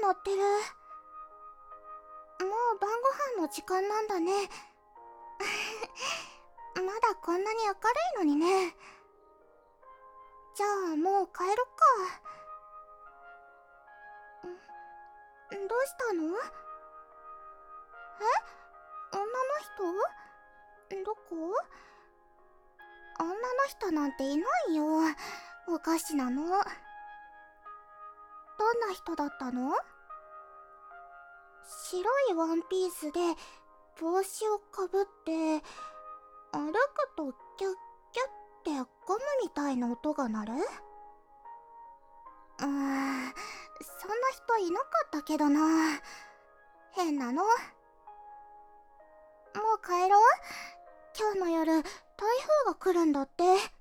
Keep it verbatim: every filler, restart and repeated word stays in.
鳴ってる。もう晩ご飯の時間なんだね。まだこんなに明るいのにね。じゃあもう帰ろっか。んどうしたの？え？女の人？どこ？女の人なんていないよ。おかしなの。どんな人だったの？白いワンピースで帽子をかぶって歩くとキュッキュッってゴムみたいな音が鳴る？うーん、そんな人いなかったけどな。変なの。もう帰ろう。今日の夜台風が来るんだって。